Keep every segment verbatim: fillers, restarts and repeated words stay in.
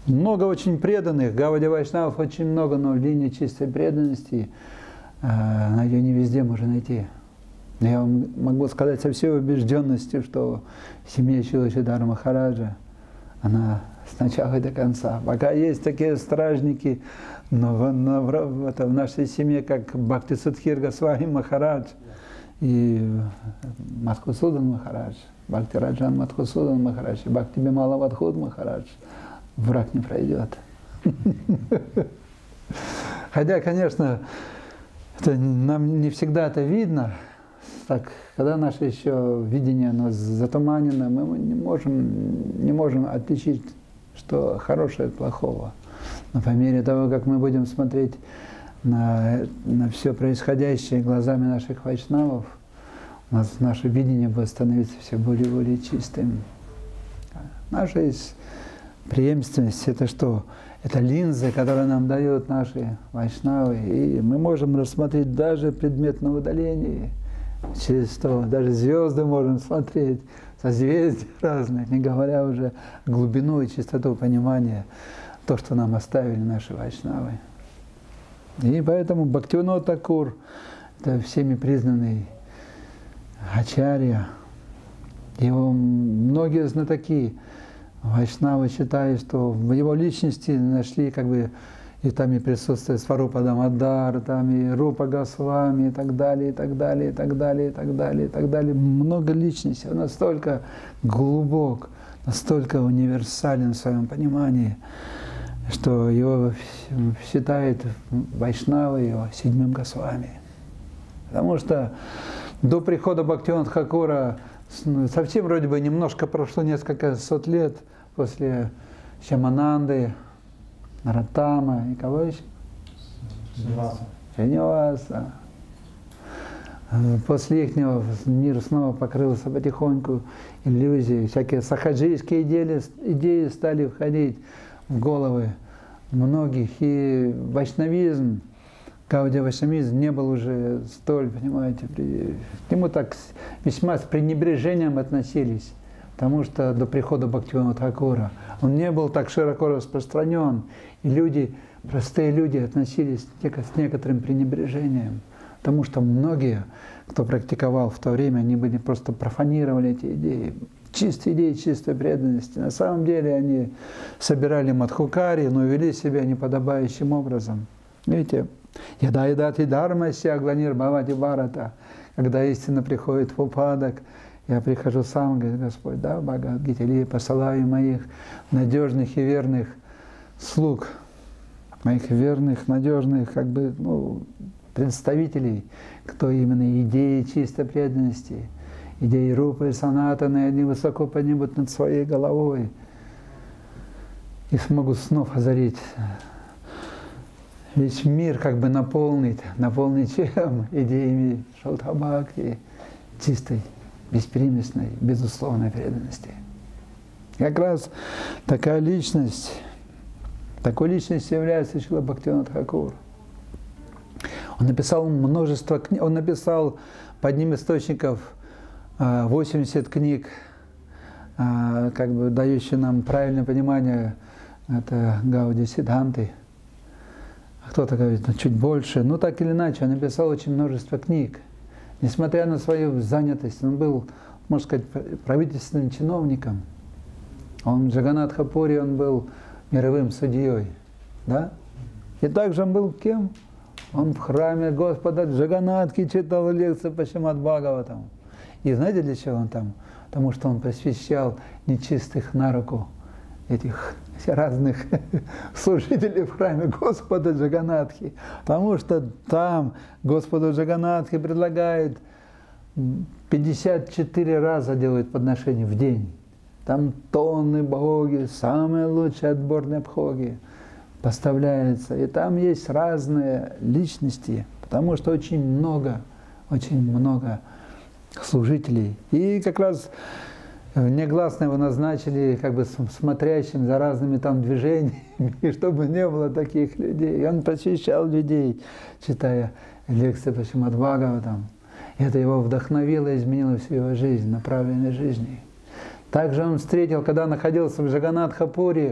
много очень преданных, Гауди Вайшнавов очень много, но линия чистой преданности, э, ее не везде можно найти. Я вам могу сказать со всей убежденностью, что семья Шилашидхара Махараджа, она с начала и до конца. Пока есть такие стражники, но в, но в, это в нашей семье, как Бхакти Судхир Госвами Махарадж и Мадхусудан Махарадж, Бхакти Раджан Мадхусудан Махарадж и Бхакти Бимала Вадхуд Махарадж, враг не пройдет. Хотя, конечно, это, нам не всегда это видно. Так, когда наше еще видение оно затуманено, мы не можем, не можем отличить, что хорошее от плохого. Но по мере того, как мы будем смотреть на, на все происходящее глазами наших вайшнавов, у нас наше видение будет становиться все более и более чистым. Наша преемственность – это что? Это линзы, которые нам дают наши вайшнавы, и мы можем рассмотреть даже предмет на удалении. Через что даже звезды можем смотреть, созвездия разные, не говоря уже глубину и чистоту понимания, то, что нам оставили наши вайшнавы. И поэтому Бхактивинод Такур, это всеми признанный ачарья, его многие знатоки вайшнавы считают, что в его личности нашли как бы и там и присутствует Сварупа Дамодар, там и Рупа Госвами, и так далее, и так далее, и так далее, и так далее, и так далее. Много личностей, он настолько глубок, настолько универсален в своем понимании, что его считают вайшнавы его седьмым Госвами. Потому что до прихода Бхактивинода Тхакура совсем вроде бы немножко прошло несколько сот лет после Шьямананды, Нароттама и кого еще? Шриниваса. После их мир снова покрылся потихоньку иллюзией. Всякие сахаджийские идеи, идеи стали входить в головы многих. И вайшнавизм, Гаудия Вайшнавизм не был уже столь, понимаете, к нему так весьма с пренебрежением относились. Потому что до прихода Бхактивинода Тхакура он не был так широко распространен, и люди, простые люди относились с некоторым пренебрежением, потому что многие, кто практиковал в то время, они были просто профанировали эти идеи, чистые идеи чистой преданности. На самом деле они собирали мадхукари, но вели себя неподобающим образом. Видите, яда едати дарма сягланир бхавати бхарата, когда истина приходит в упадок, я прихожу сам, говорит Господь, да, Бхагавад-гите, или посылаю моих надежных и верных слуг, моих верных, надежных, как бы, ну, представителей, кто именно идеи чистой преданности, идеи Рупы и Санатаны, они высоко поднимут над своей головой и смогут снова озарить весь мир, как бы наполнить, наполнить чем? Идеями Шрадха-бхакти, чистой, беспримесной, безусловной преданности. Как раз такая личность, такой личностью является Шрила Бхактивинод Тхакур. Он написал множество книг, он написал по одним источников восемьдесят книг, как бы дающие нам правильное понимание, это Гауди Сиддханты. Кто-то говорит, ну чуть больше, но так или иначе, он написал очень множество книг. Несмотря на свою занятость, он был, можно сказать, правительственным чиновником. Он в Джаганнатха-пури, он был мировым судьей, да? И также он был кем? Он в храме Господа Джаганнатхи читал лекции по Шримад-Бхагаватам. И знаете, для чего он там? Потому что он посвящал нечистых на руку этих разных служителей в храме Господа Джаганнатхи. Потому что там Господу Джаганнатхи предлагает пятьдесят четыре раза делать подношения в день. Там тонны бхоги, самые лучшие отборные бхоги поставляются. И там есть разные личности, потому что очень много, очень много служителей. И как раз негласно его назначили как бы смотрящим за разными там движениями, чтобы не было таких людей. И он просвещал людей, читая лекции по Шримад-Бхагаватам. Это его вдохновило и изменило всю его жизнь, направление жизни. Также он встретил, когда находился в Джаганнатха-пури,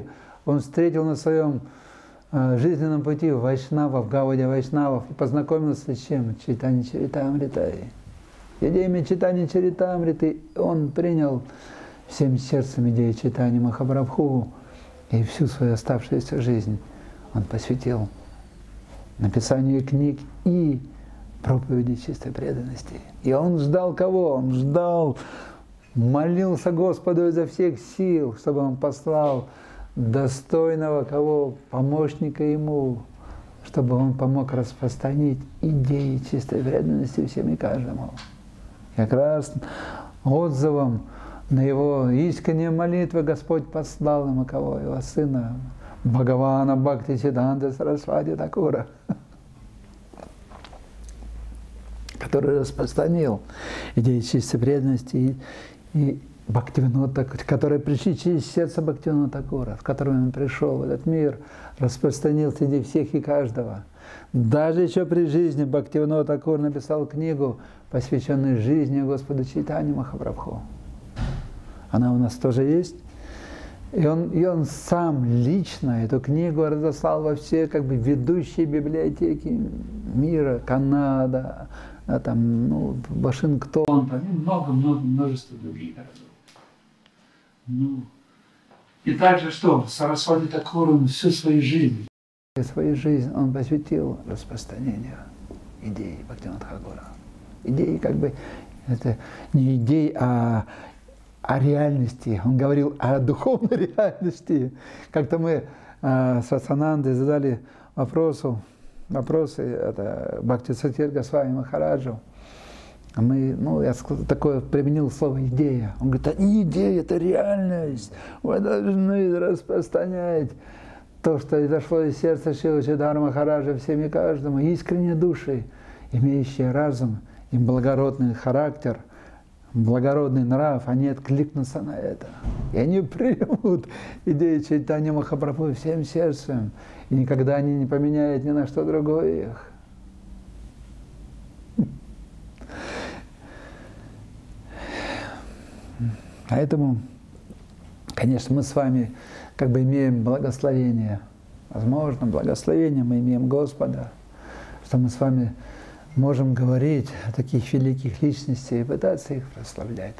он встретил на своем жизненном пути вайшнавов, Гаудия вайшнавов, и познакомился с чем? Чайтанья Чаритамритой. Идеями Чайтанья Чаритамриты он принял всем сердцем идеи Чайтаньи Махапрабху, и всю свою оставшуюся жизнь он посвятил написанию книг и проповеди чистой преданности. И он ждал кого? Он ждал, молился Господу изо всех сил, чтобы он послал достойного кого? Помощника ему, чтобы он помог распространить идеи чистой преданности всем и каждому. Как раз отзывом на его искренние молитвы Господь послал ему кого? Его сына, Бхагавана Бхактисиддханта Сарасвати Такура, который распространил идеи чистой преданности и, и Бхактивинода, которые пришли через сердце Бхактивинода Такура, с которым он пришел в этот мир, распространил среди всех и каждого. Даже еще при жизни Бхактивинода Такур написал книгу, посвященную жизни Господа Чайтаньи Махапрабху. Она у нас тоже есть. И он, и он сам лично эту книгу разослал во все как бы ведущие библиотеки мира, Канада, а там, ну, Вашингтон, там много-много, множество других городов. Ну, и также что? Сарасвати Такур, он всю свою жизнь, свою жизнь он посвятил распространению идей Бхактивинода Такура. Идеи как бы, это не идеи, а о реальности. Он говорил о духовной реальности. Как-то мы э, с Васанандой задали вопросу, вопросы это, Бхактисатир Госвами Махараджу. Мы, ну, я такое применил слово «идея». Он говорит, это не идея, это реальность. Вы должны распространять то, что изошло из сердца Шрила Чидхара Махараджа всем и каждому. Искренние души, имеющие разум и благородный характер, благородный нрав, они откликнутся на это. И они примут идеи Чайтаньи Махапрабху всем сердцем. И никогда они не поменяют ни на что другое их. Поэтому, конечно, мы с вами как бы имеем благословение. Возможно, благословение мы имеем Господа, что мы с вами можем говорить о таких великих личностях и пытаться их прославлять.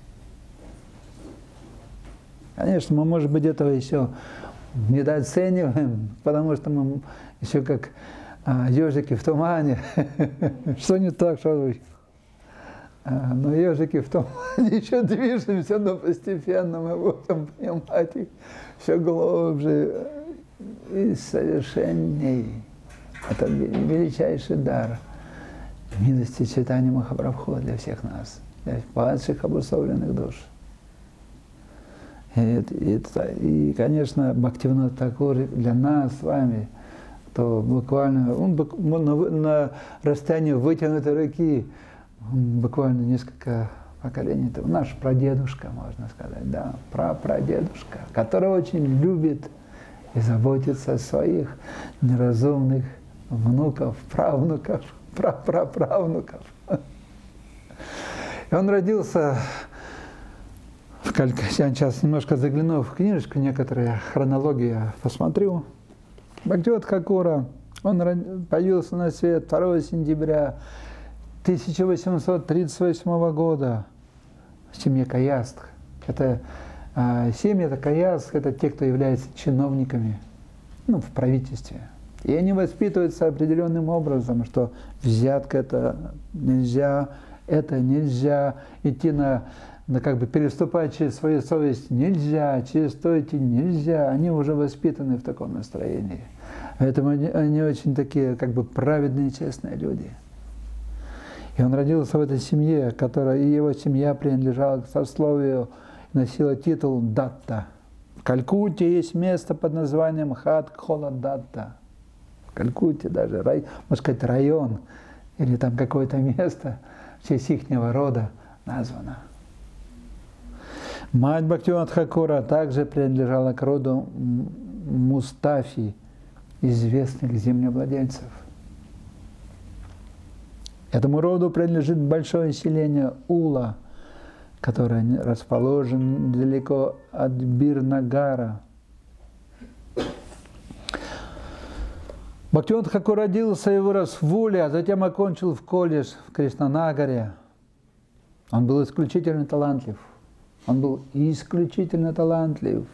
Конечно, мы, может быть, этого еще недооцениваем, потому что мы еще как а, ежики в тумане. Что не так, что а, но ежики в тумане еще движемся, но постепенно мы будем понимать их все глубже и совершенней. Это величайший дар милости Чайтаньи Махапрабху для всех нас, для падших обусловленных душ. И, и, и конечно, Бхактивинода Такур для нас с вами, то буквально, он на, на расстоянии вытянутой руки, он буквально несколько поколений, это наш прадедушка, можно сказать, да, прапрадедушка, который очень любит и заботится о своих неразумных внуков, правнуков, прапраправнуков. И он родился в Калькутте. Я сейчас немножко загляну в книжечку, некоторые хронологии посмотрю. Бхактивинода Такура, он появился на свет второго сентября тысяча восемьсот тридцать восьмого года в семье Каястх. Это а, семья это Каястх, это те, кто является чиновниками, ну, в правительстве. И они воспитываются определенным образом, что взятка это нельзя, это нельзя, идти на, на как бы переступать через свою совесть нельзя, через то идти нельзя. Они уже воспитаны в таком настроении. Поэтому они, они очень такие как бы праведные, честные люди. И он родился в этой семье, которая, и его семья принадлежала к сословию, носила титул Датта. В Калькутте есть место под названием Хатхола Датта. В Калькутте даже, рай, можно сказать, район, или там какое-то место в честь ихнего рода названо. Мать Бхактивинода Такура также принадлежала к роду Мустафи, известных землевладельцев. Этому роду принадлежит большое селение Ула, которое расположено далеко от Бирнагара. Бхактивинода Тхакур родился и вырос в Уле, а затем окончил в колледж в Кришнанагаре. Он был исключительно талантлив. Он был исключительно талантлив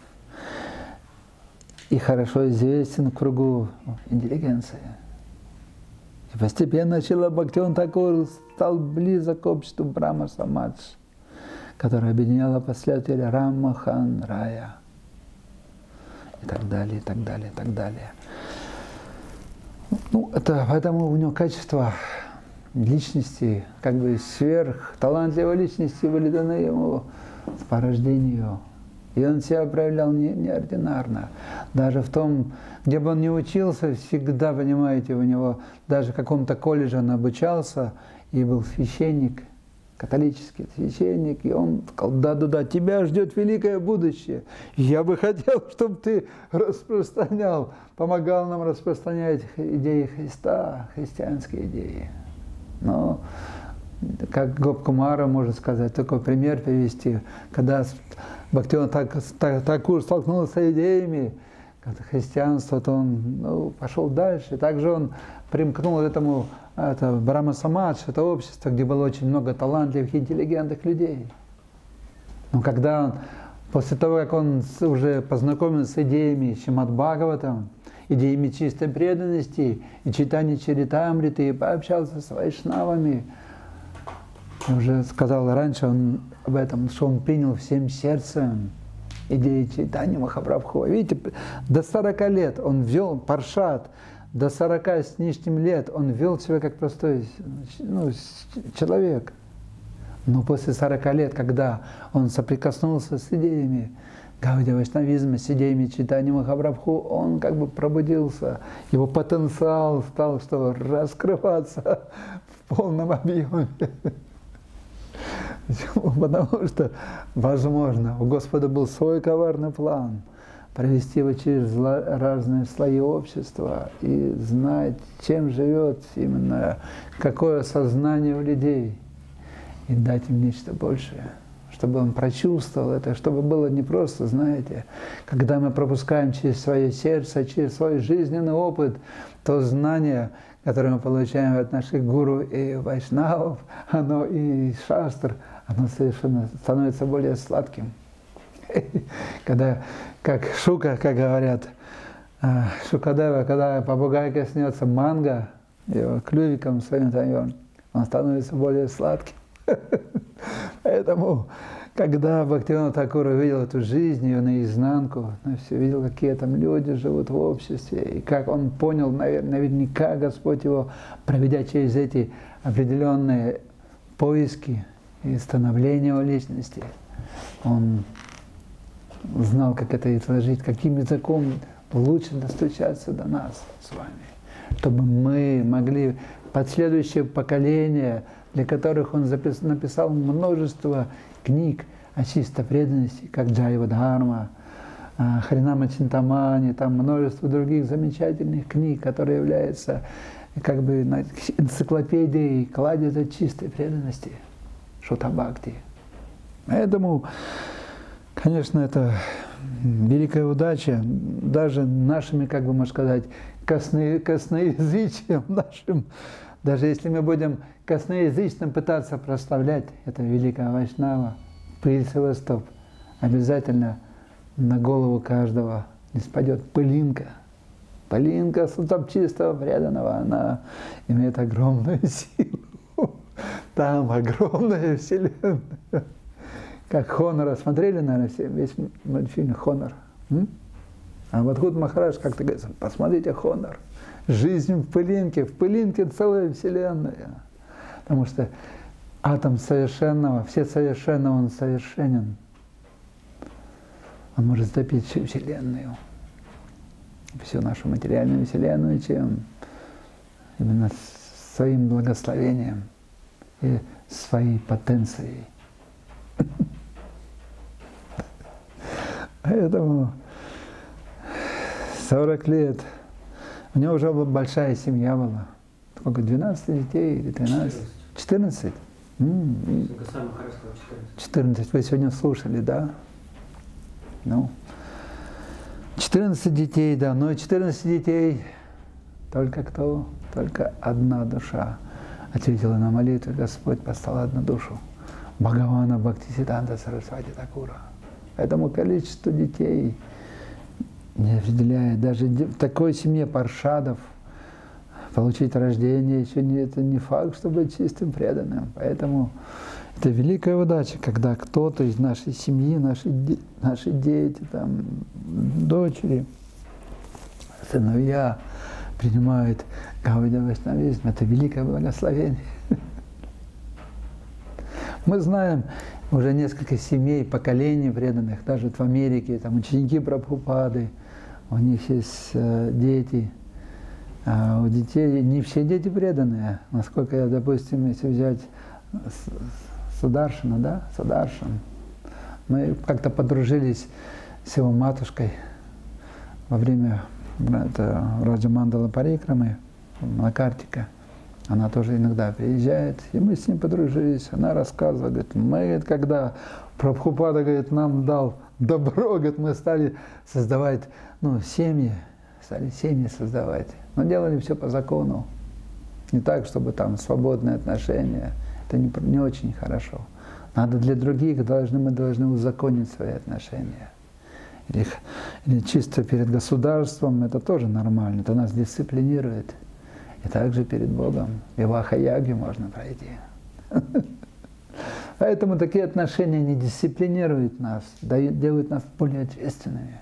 и хорошо известен в кругу интеллигенции. И постепенно Шрила Бхактивинода Тхакур стал близок к обществу Брахма Самадж, которое объединяло последователей Раммахан Рая. И так далее, и так далее, и так далее. Ну, это, поэтому у него качество личности, как бы сверх, талантливой личности были даны ему по рождению. И он себя проявлял не, неординарно. Даже в том, где бы он ни учился, всегда, понимаете, у него, даже в каком-то колледже он обучался, и был священник, католический священник, и он сказал: да-да-да, тебя ждет великое будущее. Я бы хотел, чтобы ты распространял, помогал нам распространять идеи Христа, христианские идеи. Но, как Гопкумара, можно сказать, такой пример привести, когда Бхактивинода Тхакур столкнулся с идеями христианства, то он ну, пошел дальше. Также он примкнул к этому это, Брахма Самадж, это общество, где было очень много талантливых, интеллигентных людей. Но когда он, после того, как он уже познакомился с идеями Шримад Бхагаватам, идеями чистой преданности и читания Чаритамриты, и пообщался с вайшнавами, я уже сказал раньше он об этом, что он принял всем сердцем идеи Чайтаньи Махапрабху. Видите, до сорока лет он вел паршат, до сорока с лишним лет он вел себя как простой ну, человек. Но после сорока лет, когда он соприкоснулся с идеями Гаудия Вайшнавизма, с идеями Чайтаньи Махапрабху, он как бы пробудился, его потенциал стал что, раскрываться в полном объеме. Потому что, возможно, у Господа был свой коварный план провести его через разные слои общества и знать, чем живет именно, какое сознание у людей, и дать им нечто большее, чтобы он прочувствовал это, чтобы было не просто, знаете, когда мы пропускаем через свое сердце, через свой жизненный опыт, то знание, которое мы получаем от наших гуру и вайшнавов, оно и шастр, оно совершенно становится более сладким. Когда, как шука, как говорят, Шукадева, когда попугай коснется манго, его клювиком своим даем, он становится более сладким. Поэтому, когда Бхактивинода Тхакур увидел эту жизнь, ее наизнанку, все видел, какие там люди живут в обществе, и как он понял, наверняка Господь его, проведя через эти определенные поиски и становления его личности, он знал, как это изложить, каким языком лучше достучаться до нас с вами, чтобы мы могли последующее поколение, для которых он запис, написал множество книг о чистой преданности, как Джайва Дхарма, Харинама Чинтамани, там множество других замечательных книг, которые являются как бы энциклопедией, кладезя чистой преданности, Шута Бхакти. Поэтому, конечно, это великая удача, даже нашими, как бы можно сказать, косно, косноязычием нашим, даже если мы будем косноязычным пытаться прославлять это великое Вайшнава, пыль Севастоп, обязательно на голову каждого не спадет пылинка. Пылинка чистого преданного, она имеет огромную силу. Там огромная вселенная. Как Хонора. Смотрели, наверное, все, весь мультфильм Хонор? М? А вот Мадхут Махарадж как-то говорит: посмотрите Хонор. Жизнь в пылинке, в пылинке целая вселенная. Потому что атом совершенного, все совершенного, он совершенен. Он может затопить всю вселенную, всю нашу материальную вселенную, чем именно своим благословением и своей потенцией. Поэтому сорок лет. У него уже большая семья была. Сколько, двенадцать детей или тринадцать? четырнадцать? четырнадцать. Вы сегодня слушали, да? Ну, четырнадцать детей, да. Но четырнадцать детей Только кто? Только одна душа. Ответила на молитву, Господь послал одну душу. Бхагавана Бхактисиддханта Сарасвати Такура. Поэтому количество детей не определяет. Даже в такой семье паршадов получить рождение еще не, это не факт, чтобы быть чистым преданным. Поэтому это великая удача, когда кто-то из нашей семьи, наши, наши дети, там, дочери, сыновья принимают Гаудия Вайшнавизм. Это великое благословение. Мы знаем уже несколько семей, поколений преданных, даже в Америке, там ученики Прабхупады, у них есть э, дети. А у детей, не все дети преданные. Насколько я, допустим, если взять Сударшина, да, Сударшин, мы как-то подружились с его матушкой во время Раджамандала Парикрамы, Макартика. Она тоже иногда приезжает, и мы с ним подружились. Она рассказывала, говорит, мы, когда Прабхупада, говорит, нам дал добро, говорит, мы стали создавать, ну, семьи, стали семьи создавать. Но делали все по закону. Не так, чтобы там свободные отношения. Это не, не очень хорошо. Надо для других, должны, мы должны узаконить свои отношения. Или, или чисто перед государством, это тоже нормально, это нас дисциплинирует. И также перед Богом виваха-ягью можно пройти. Поэтому такие отношения не дисциплинируют нас, делают нас более ответственными.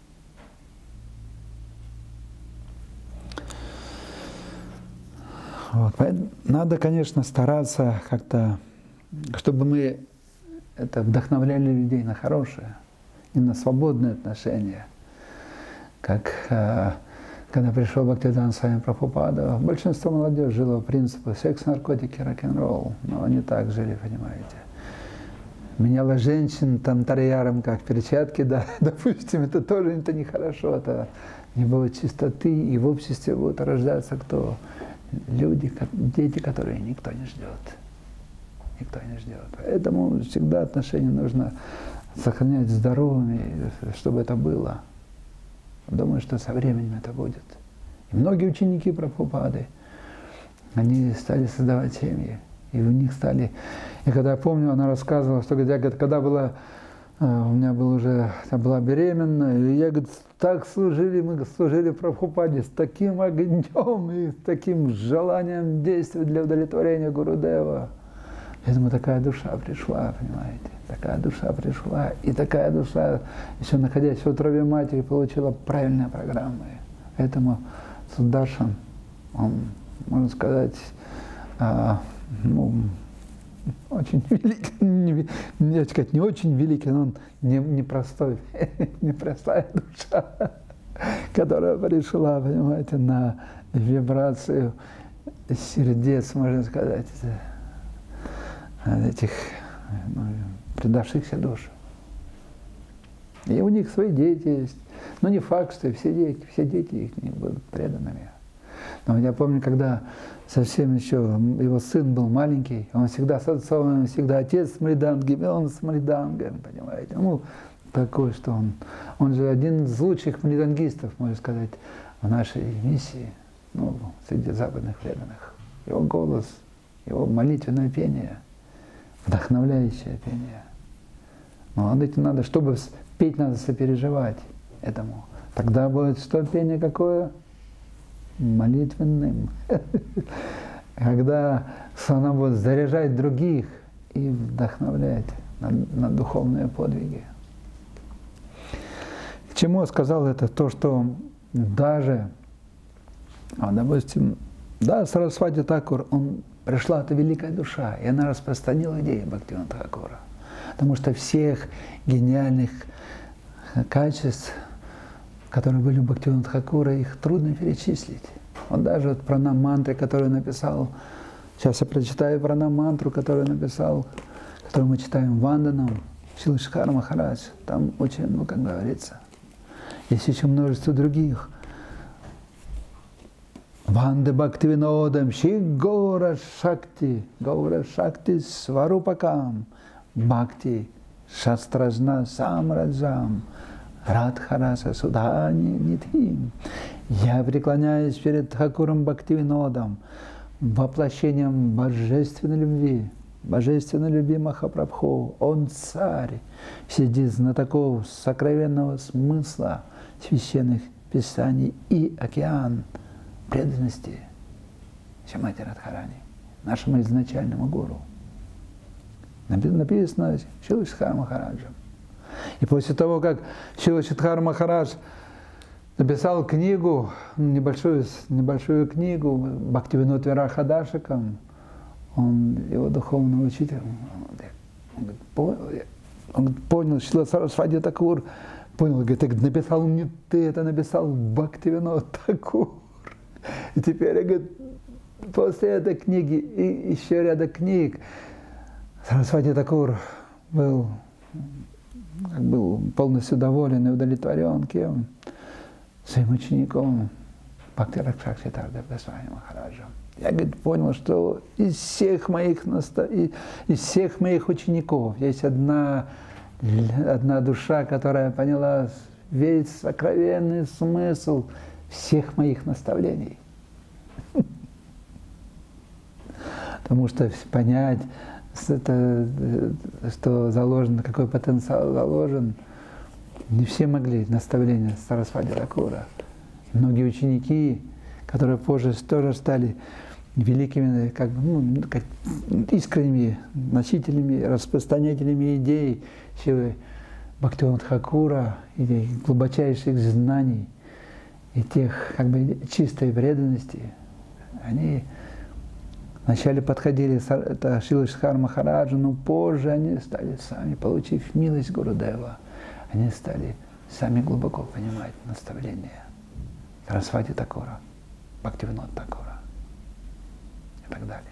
Вот. Надо, конечно, стараться как-то, чтобы мы это вдохновляли людей на хорошее и на свободные отношения. Как когда пришел Бхактивиданта Свами Прабхупада, большинство молодежи жило по принципу секс, наркотики, рок-н-ролл. Но они так жили, понимаете. Меняла женщин там тарьяром, как перчатки, да, допустим, это тоже это нехорошо, это не будет чистоты, и в обществе будут рождаться кто? Люди, дети, которые никто не ждет. Никто не ждет. Поэтому всегда отношения нужно сохранять здоровыми, чтобы это было. Думаю, что со временем это будет. И многие ученики Прабхупады, они стали создавать семьи. И у них стали... И когда я помню, она рассказывала, что я, говорит, когда была... У меня был уже... Я была беременна, и я, говорит, так служили, мы служили Прабхупаде с таким огнем и с таким желанием действовать для удовлетворения Гурудева. Я думаю, такая душа пришла, понимаете? Такая душа пришла, и такая душа, еще находясь в утробе матери, получила правильные программы. Поэтому Сударшан, он, можно сказать, а, ну, очень великий, не, не, сказать, не очень великий, но он не, непростой, непростая душа, которая пришла, понимаете, на вибрацию сердец, можно сказать, этих, ну, предавшихся душ. И у них свои дети есть. Но не факт, что все дети, все дети их не будут преданными. Но я помню, когда совсем еще его сын был маленький, он всегда с отцом, он всегда отец с Мриданги, он с Мридангом, понимаете. Ну, такой, что он, он же один из лучших мридангистов, можно сказать, в нашей миссии, ну, среди западных преданных. Его голос, его молитвенное пение, вдохновляющее пение. Но над этим надо, чтобы петь, надо сопереживать этому. Тогда будет что пение какое? Молитвенным. Когда она будет заряжать других и вдохновлять на, на духовные подвиги. К чему я сказал это? То, что даже, а, допустим, да, Сарасвати Такур, он пришла эта великая душа, и она распространила идеи Бхактивинода Тхакура. Потому что всех гениальных качеств, которые были у Бхактивинода Тхакура, их трудно перечислить. Вот даже вот пранам-мантры, которую написал, сейчас я прочитаю пранам-мантру, которую написал, которую мы читаем Ванданам, Шрила Шридхар Махарадж, там очень много говорится. Есть еще множество других. Ванде Бхактивинодам Ши Гора Шакти, Гора Шакти Сварупакам, Бхакти Шастражна Самраджам, Радхараса Судхани Нитхим. Я преклоняюсь перед Тхакуром Бхактивинодом, воплощением божественной любви, божественной любви Махапрабху. Он царь среди знатоков сокровенного смысла священных писаний и океан преданности Шримати Радхарани, нашему изначальному гуру. Написано Шрила Шридхар Махараджем. И после того, как Шрила Шридхар Махарадж написал книгу, небольшую, небольшую книгу Бхактивинод Вирахадашикам, он, его духовный учитель, он, он понял, Шрила Сарасвати Такур понял, говорит, написал не ты, это написал Бхактивинод Такур. И теперь, говорит, после этой книги и еще ряда книг Сарасвати Такур был, был полностью доволен и удовлетворен кем? Своим учеником Бхакти Ракшакши Тардавдасвами Махараджем. Я, говорит, понял, что из всех моих, наста... из всех моих учеников есть одна, одна душа, которая поняла весь сокровенный смысл всех моих наставлений. Потому что понять, это, что заложен, какой потенциал заложен, не все могли наставления Сарасвати Такура. Многие ученики, которые позже тоже стали великими, как, ну, как искренними носителями, распространителями идей Шривы Бхактивинода Тхакура, и глубочайших знаний, и тех как бы чистой преданности, они вначале подходили к Шриле Шридхар Махараджу, но позже они стали сами, получив милость Гурудева, они стали сами глубоко понимать наставления Сарасвати Такура, Бхактивинода Такура и так далее.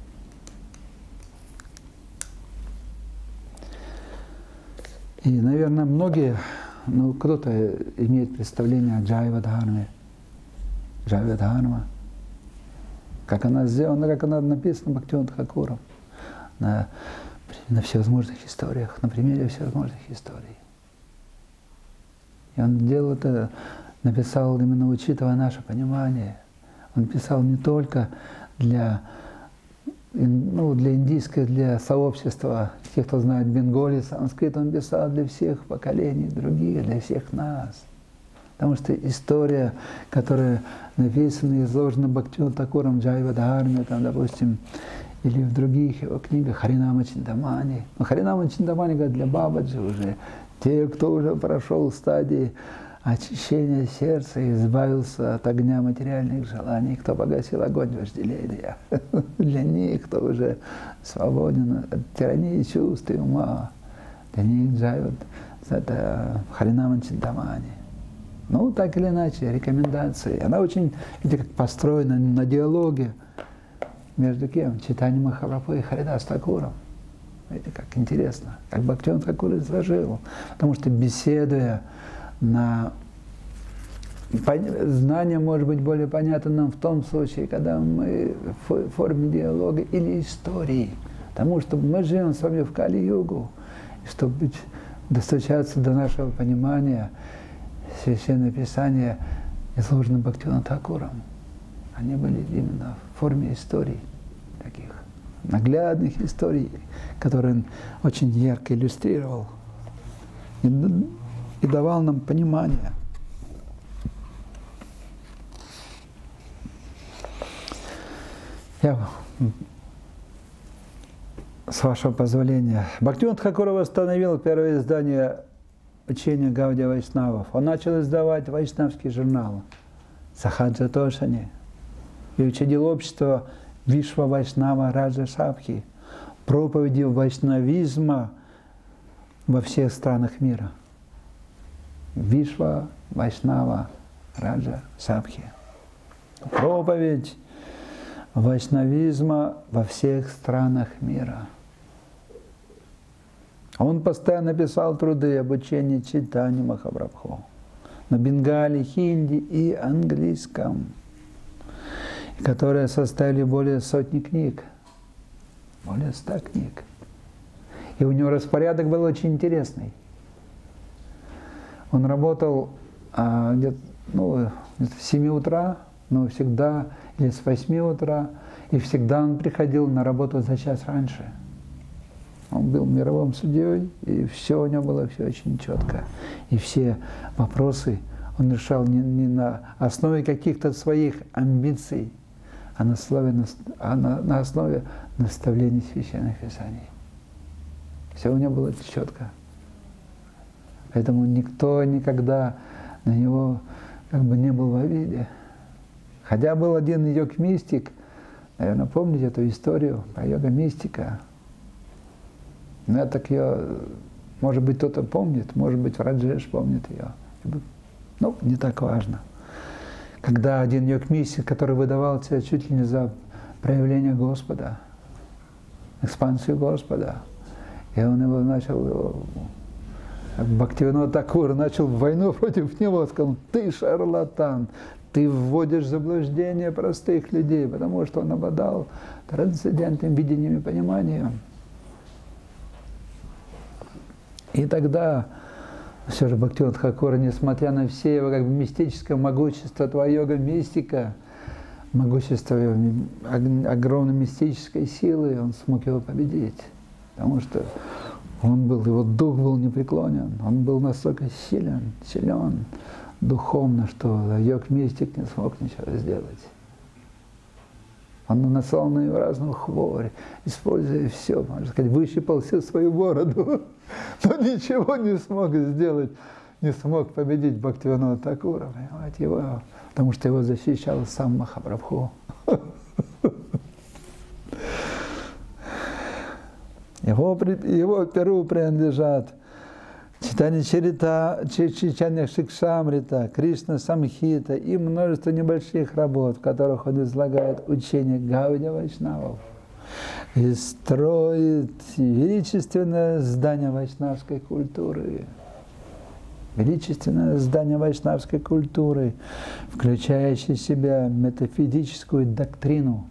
И, наверное, многие, ну, кто-то имеет представление о Джайва-дхарме. Джайва-дхарма, как она сделана, как она написана Бхактивинодом Тхакуром на, на всевозможных историях, на примере всевозможных историй. И он делал это, написал именно учитывая наше понимание. Он писал не только для, ну, для индийского, для сообщества, тех, кто знает бенголи, санскрит, он писал для всех поколений других, для всех нас. Потому что история, которая написана и изложена Бхактивинодом Такуром, Джайва-дхарме, там, допустим, или в других его книгах, Харинама Чинтамани. Но Харинама Чинтамани, говорят, для Бабаджи уже, те, кто уже прошел стадии очищения сердца и избавился от огня материальных желаний, кто погасил огонь вожделения. Для них, кто уже свободен от тирании чувств и ума, для них Джайва — это Харинама Чинтамани. Ну, так или иначе, рекомендации. Она очень, видите, как построена на диалоге между кем? Чайтанья Махапрабху и Харидас Такуром. Видите, как интересно, как Бхактивинод Такур изложил. Потому что, беседуя на... Знание может быть более понятно нам в том случае, когда мы в форме диалога или истории. Потому что мы живем с вами в Кали-югу. И чтобы достучаться до нашего понимания, Священное Писание изложено Бхактивинодом Такуром. Они были именно в форме историй, таких наглядных историй, которые он очень ярко иллюстрировал и, и давал нам понимание. Я, с вашего позволения, Бхактивинод Тхакур восстановил первое издание учения Гаудия Вайшнавов. Он начал издавать вайшнавские журналы Сахаджа Тошани и учредил общество Вишва Вайшнава Раджа Сабхи, проповеди вайшнавизма во всех странах мира. Вишва Вайшнава Раджа Сабхи. Проповедь вайшнавизма во всех странах мира. Он постоянно писал труды обучения читанию Махапрабху на бенгале, хинди и английском, которые составили более сотни книг, более ста книг. И у него распорядок был очень интересный. Он работал а, где-то ну, где-то с семи утра, но всегда, или с восьми утра, и всегда он приходил на работу за час раньше. Он был мировым судьей, и все у него было все очень четко. И все вопросы он решал не, не на основе каких-то своих амбиций, а на, основе, а на, на основе наставлений священных писаний. Все у него было четко. Поэтому никто никогда на него как бы не был в обиде. Хотя был один йог-мистик, наверное, помните эту историю про йога-мистика. Но я так ее, может быть, кто-то помнит, может быть, Раджеш помнит ее. Ну, не так важно. Когда один йог-мистик, который выдавал себя чуть ли не за проявление Господа, экспансию Господа, и он его начал, Бхактивинод Такур начал войну против него, сказал: ты шарлатан, ты вводишь в заблуждение простых людей, потому что он обладал трансцендентным видением и пониманием. И тогда все же Бхактивинод Такур, несмотря на все его как бы мистическое могущество, твоя йога-мистика, могущество огромной мистической силы, он смог его победить. Потому что он был, его дух был непреклонен, он был настолько силен, силен духовно, что йог-мистик не смог ничего сделать. Он наслал на него разную хворь, используя все, можно сказать, выщипал всю свою бороду, но ничего не смог сделать, не смог победить Бхактивинода Такура, понимаете, его, потому что его защищал сам Махапрабху. Его, его перу принадлежат Читание Чарита, Читание Шикшамрита, Кришна Самхита и множество небольших работ, в которых он излагает учение Гаудия Вайшнавов и строит величественное здание вайшнавской культуры. Величественное здание вайшнавской культуры, включающее в себя метафизическую доктрину,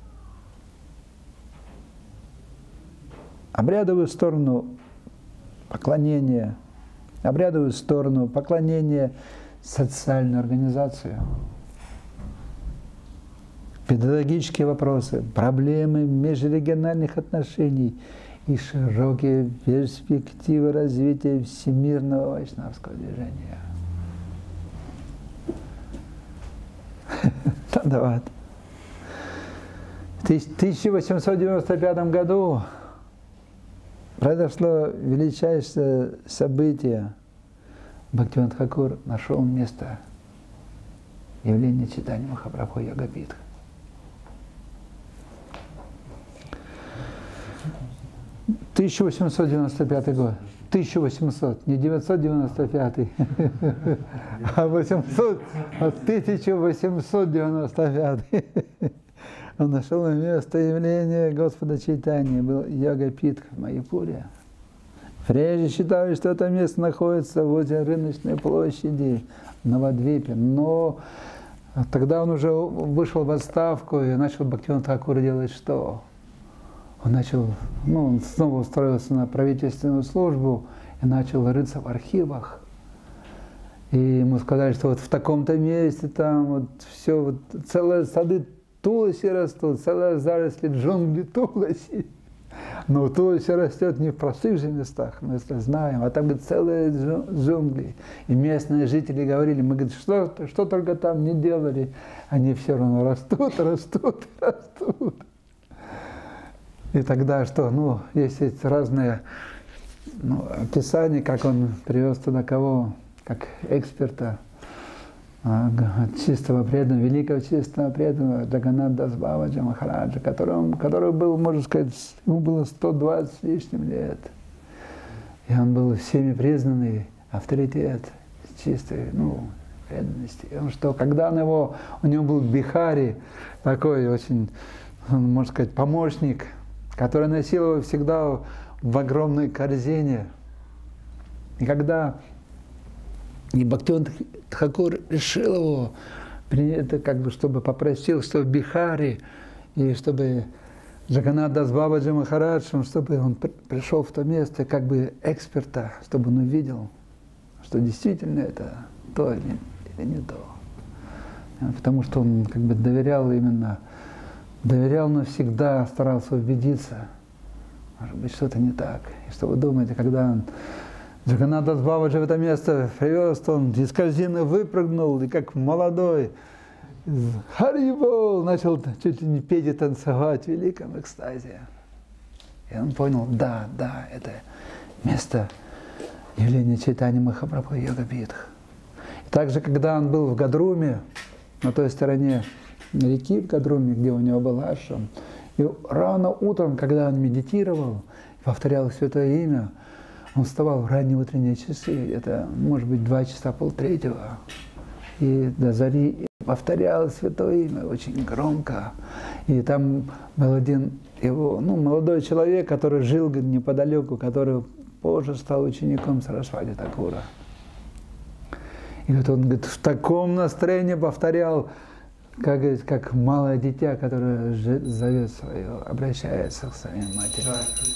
обрядовую сторону поклонения, обрядовую сторону поклонения, социальную организацию, педагогические вопросы, проблемы межрегиональных отношений и широкие перспективы развития всемирного вайшнавского движения. В тысяча восемьсот девяносто пятом году произошло величайшее событие. Бхактивинод Такур нашел место явления читания Махапрабху Йога-питха. тысяча восемьсот девяносто пятый год. тысяча восемьсот, не девятьсот девяносто пятый, а восемьсот, а тысяча восемьсот девяносто пятый. Он нашел место явления Господа Чайтаньи, был Йога-питха в Майяпуре. Прежде считали, что это место находится возле рыночной площади в Навадвипе, но тогда он уже вышел в отставку и начал Бхактивинод Такур делать что? Он начал, ну, он снова устроился на правительственную службу и начал рыться в архивах. И ему сказали, что вот в таком-то месте там вот все, вот целые сады Туласи растут, целая заросли джунгли Туласи. Но Туласи растет не в простых же местах, мы это знаем, а там, говорит, целые джунгли. И местные жители говорили, мы, говорит, что, что только там не делали, они все равно растут, растут, растут. И тогда что? Ну, есть эти разные ну, описания, как он привез туда кого, как эксперта, чистого преданного, великого чистого преданного Джаганнат Дас Бабаджи Махараджа, который, который был, можно сказать, ему было сто двадцать с лишним лет. И он был всеми признанный авторитет чистой ну, преданности. И он что, когда он его, у него был бихари, такой очень, можно сказать, помощник, который носил его всегда в огромной корзине. И когда и Бхактивинод Такур решил его, это как бы, чтобы попросил, чтобы бихари, и чтобы Джаганнат Дас Бабаджи Махарадж, чтобы он пришел в то место как бы эксперта, чтобы он увидел, что действительно это то или, или не то. Потому что он как бы доверял именно, доверял навсегда, старался убедиться, может быть, что-то не так. И что вы думаете, когда он Джаганнатас Бабаджи в это место привез, то он из корзины выпрыгнул, и как молодой, Харибол, начал чуть ли не петь и танцевать в великом экстазе. И он понял, да, да, это место явления Чайтаньи Махапрабху Йога-Питх. И также, когда он был в Гадруме, на той стороне реки в Гадруме, где у него был ашрам, и рано утром, когда он медитировал, повторял святое имя, он вставал в ранние утренние часы, это может быть два часа полтретьего, и до зари повторял святое имя очень громко. И там был один его, ну, молодой человек, который жил неподалеку, который позже стал учеником Сарасвати Такура. И вот он говорит, в таком настроении повторял, как, как малое дитя, которое зовет свое, обращается к своей матери.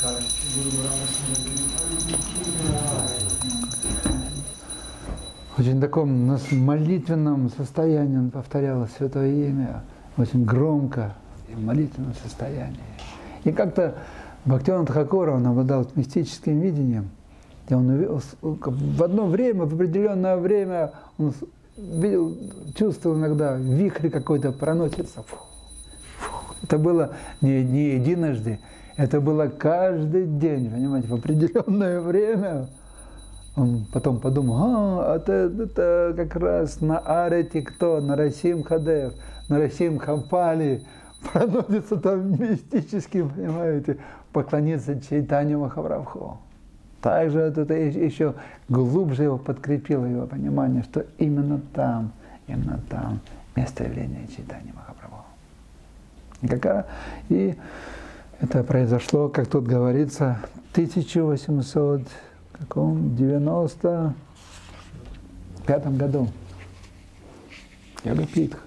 Очень таком молитвенном состоянии он повторял святое имя, очень громко и в молитвенном состоянии. И как-то Бхактивинода Тхакура, он обладал мистическим видением, и он увидел, в одно время, в определенное время, он видел, чувствовал иногда, вихрь какой-то проносится. Фу, фу. Это было не, не единожды, это было каждый день, понимаете, в определенное время. Он потом подумал, а, это, это как раз на Арете кто, на Нарасимхадев, Нарасимхапали, проносится там мистически, понимаете, поклониться Чайтанью Махапрабху. Также это еще глубже его подкрепило его понимание, что именно там, именно там место явления Чайтаньи Махапрабху. И, какая, и это произошло, как тут говорится, в тысяча восемьсот девяносто пятом году. Йога-Питх.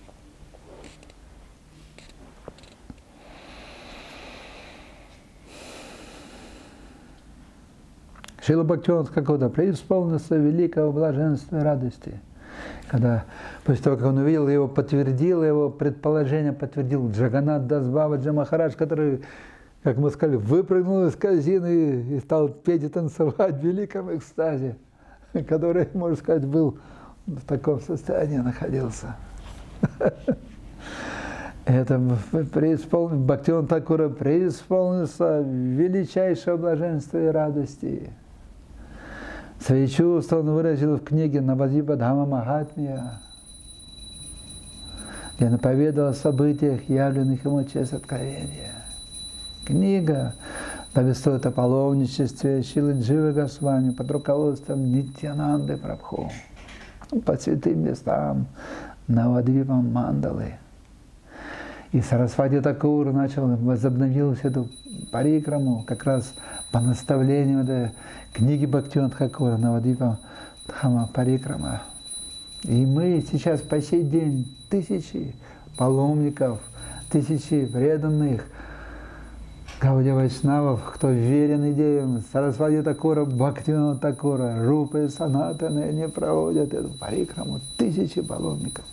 Шрила Бхактивинода Тхакура преисполнился великого блаженства и радости, когда после того, как он увидел его, подтвердил его предположение, подтвердил Джаганнатас Бабаджи Махарадж, который, как мы сказали, выпрыгнул из корзины и стал петь и танцевать в великом экстазе, который, можно сказать, был в таком состоянии находился. Это преисполнился, Бхактивинода Тхакура преисполнился величайшего блаженства и радости. Свои чувства он выразил в книге Навадвипа Дхамма Махатмия, где он поведал о событиях, явленных ему через откровение. Книга повествует о паломничестве Шрилы Дживы Госвами под руководством Нитьянанды Прабху по святым местам Навадвипа Мандалы. И Сарасвати Такур начал, возобновил всю эту парикраму как раз по наставлению этой книги Бхактивинода Тхакура Навадвипа Дхамма Парикрама. И мы сейчас по сей день тысячи паломников, тысячи преданных Гаудия Вайшнавов, кто верен идеям Сарасвати Такура, Бхактивинода Такура, Рупы, Санатаны, они проводят эту парикраму, тысячи паломников.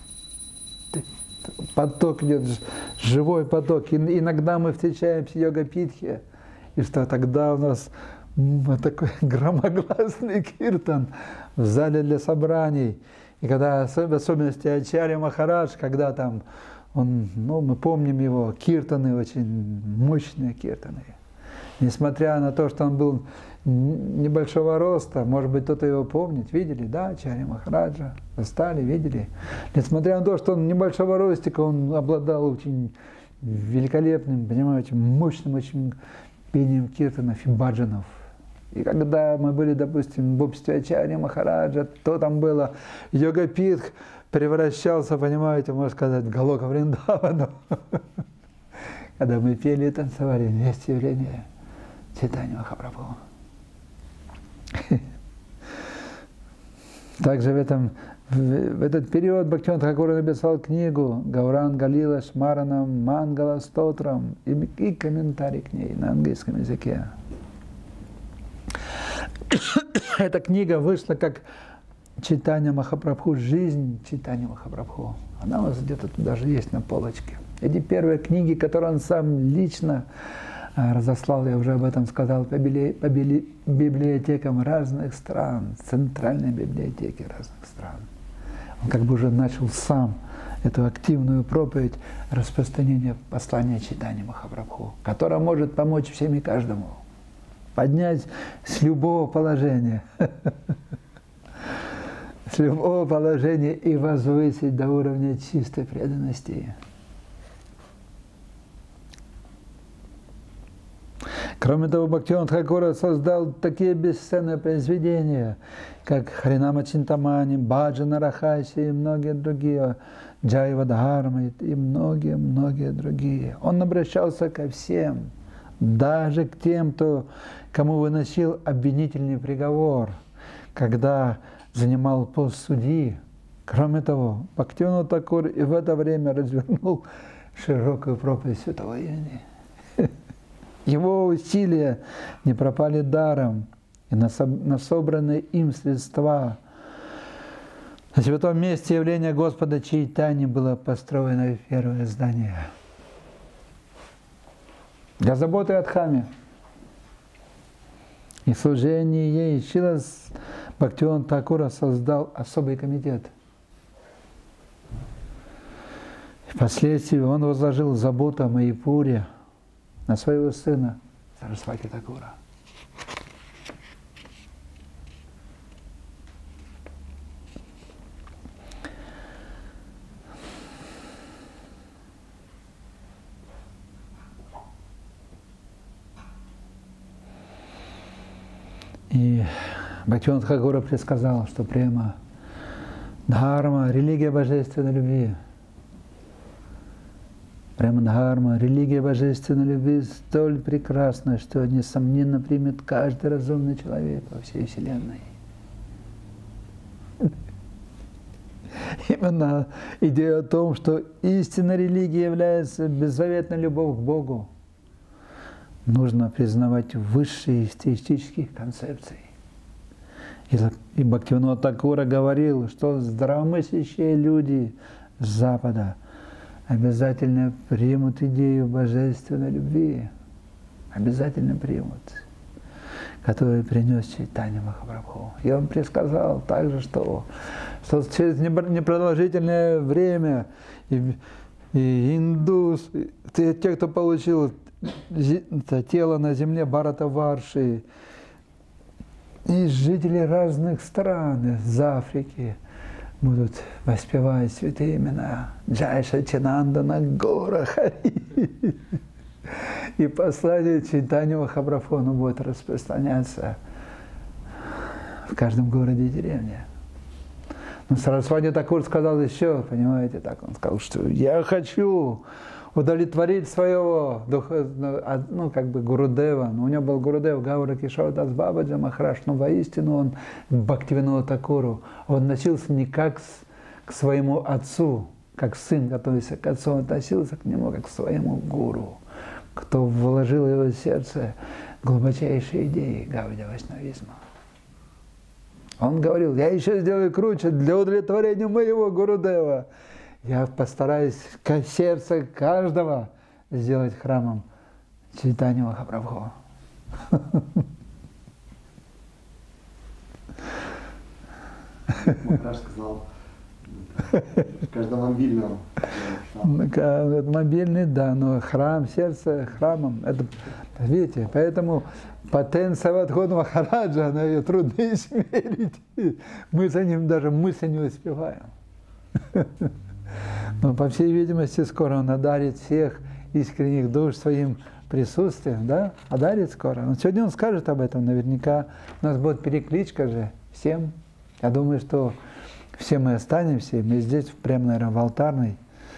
Поток идет, живой поток. И иногда мы встречаемся в Йога-Питхе, и что тогда у нас такой громогласный киртан в зале для собраний. И когда, в особенности Ачарья Махарадж, когда там, он, ну, мы помним его, киртаны, очень мощные киртаны. Несмотря на то, что он был небольшого роста, может быть, кто-то его помнит, видели, да, Ачарья Махараджа, застали, видели. Несмотря на то, что он небольшого ростика, он обладал очень великолепным, понимаете, мощным очень пением киртанов и баджанов. И когда мы были, допустим, в обществе Ачарьи Махараджа, то там было Йога-Питх превращался, понимаете, можно сказать, в Галока Вриндавану. Когда мы пели и танцевали вместе явление Чайтаньи Махапрабху. Также в, этом, в, в этот период Бхактивинода Тхакур написал книгу Гауранга Лила Шмаранам Мангала Стотрам и, и комментарий к ней на английском языке. Эта книга вышла как читание Махапрабху, жизнь читания Махапрабху. Она у нас где-то тут даже есть на полочке. Эти первые книги, которые он сам лично разослал, я уже об этом сказал, по, били, по били, библиотекам разных стран, центральной библиотеки разных стран. Он как бы уже начал сам эту активную проповедь распространения послания читания Махапрабху, которая может помочь всем и каждому, поднять с любого положения, с любого положения и возвысить до уровня чистой преданности. Кроме того, Бхактивинода Тхакур создал такие бесценные произведения, как Харинама Чинтамани, Баджана Рахаси и многие другие, Джайва Дхарма и многие-многие другие. Он обращался ко всем, даже к тем, кто, кому выносил обвинительный приговор, когда занимал пост судьи. Кроме того, Бхактивинода Тхакур и в это время развернул широкую проповедь святого имени. Его усилия не пропали даром, и на, со, на собранные им средства на святом месте явления Господа Чайтани было построено первое здание. Для заботы о Дхамме и служении ей Шрила Бхактивинода Тхакур создал особый комитет. Впоследствии он возложил заботу о Майяпуре на своего сына Сарасвати Тхакура. И Бхактивинода Тхакур предсказал, что према, дхарма, религия божественной любви, према дхарма, религия божественной любви столь прекрасна, что несомненно примет каждый разумный человек во всей Вселенной. Именно идея о том, что истинная религия является беззаветной любовью к Богу, нужно признавать высшие эстетических концепций. И Бхактивинода Тхакур говорил, что здравомыслящие люди с Запада обязательно примут идею божественной любви, обязательно примут, которую принес Чайтанья Махапрабху. И он предсказал также, что, что через непродолжительное время и, и индус, и те, кто получил тело на земле Бхаратаварши, и жители разных стран из Африки будут воспевать святые имена Джай Сачинандана Гора Хари. И послание Чайтаньи Махапрабху будет распространяться в каждом городе и деревне. Но Сарасвати Тхакур сказал еще, понимаете, так он сказал, что я хочу удовлетворить своего, ну, как бы Гурудева. У него был Гурудев Гаура Кишор Дас Бабаджи Махарадж, но воистину он к Бхактивиноду Тхакуру. Он относился не как к своему отцу, как сын готовился к отцу, он относился к нему как к своему гуру, кто вложил в его сердце глубочайшие идеи Гаудия Вайшнавизма. Он говорил, я еще сделаю круче для удовлетворения моего Гурудева. Я постараюсь сердце каждого сделать храмом Чайтаньи Махапрабху. Махарадж сказал, в каждом мобильном. Мобильный, да, но храм, сердце храмом. Это, видите, поэтому потенция Вадхона Махараджа, она ее трудно измерить. Мы за ним даже мысли не успеваем. Но, по всей видимости, скоро он одарит всех искренних душ своим присутствием, да? Одарит скоро. Но сегодня он скажет об этом, наверняка. У нас будет перекличка же всем. Я думаю, что все мы останемся, мы здесь, прямо, наверное, в алтарной,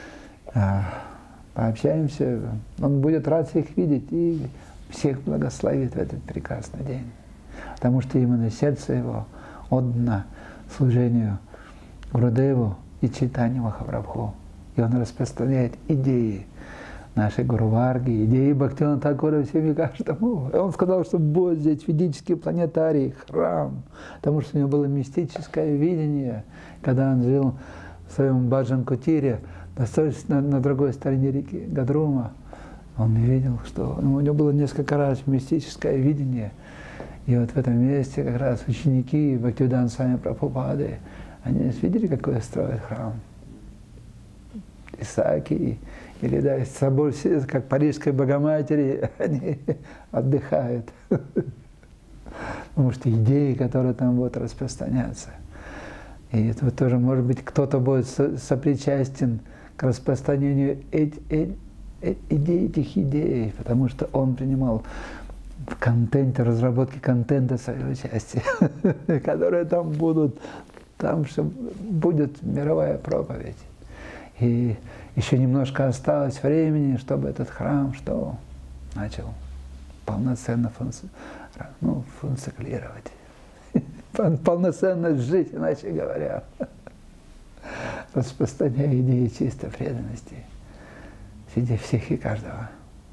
пообщаемся. Он будет рад всех видеть и всех благословит в этот прекрасный день. Потому что именно сердце его отдано служению Гурудеву и Чайтаньи Махапрабху. И он распространяет идеи нашей Гуру Варги, идеи Бхактивинода Тхакура всем и каждому. Он сказал, что будет здесь ведический планетарий, храм, потому что у него было мистическое видение, когда он жил в своем баджан-кутире на, на другой стороне реки Гадрума. Он видел, что ну, у него было несколько раз мистическое видение. И вот в этом месте как раз ученики Бхактивинода Свами Прабхупады, они видели, какой строят храм. Исааки, или да, собой, как Парижской Богоматери, они отдыхают. Потому что идеи, которые там будут распространяться. И это вот тоже, может быть, кто-то будет сопричастен к распространению этих, идей, этих идей, потому что он принимал в контенте, разработке контента свое участие, которые там будут, там что будет мировая проповедь. И еще немножко осталось времени, чтобы этот храм что начал полноценно функци... ну, функционировать, полноценно жить, иначе говоря, распространяя идеи чистой преданности среди всех и каждого.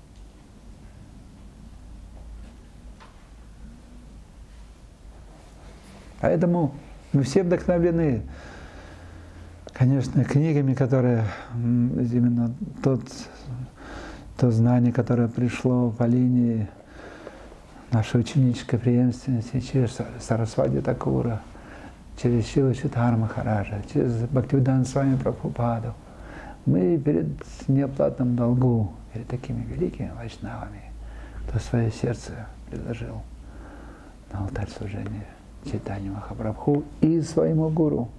Поэтому мы все вдохновлены, конечно, книгами, которые именно тот, то знание, которое пришло по линии нашей ученической преемственности через Сарасвати Такура, через Шрила Чудхара Махараджа, через Бхактивинода Свами Прабхупаду. Мы перед неоплатным долгу, перед такими великими вайшнавами, кто свое сердце предложил на алтарь служения Чайтаньи Махапрабху и своему гуру.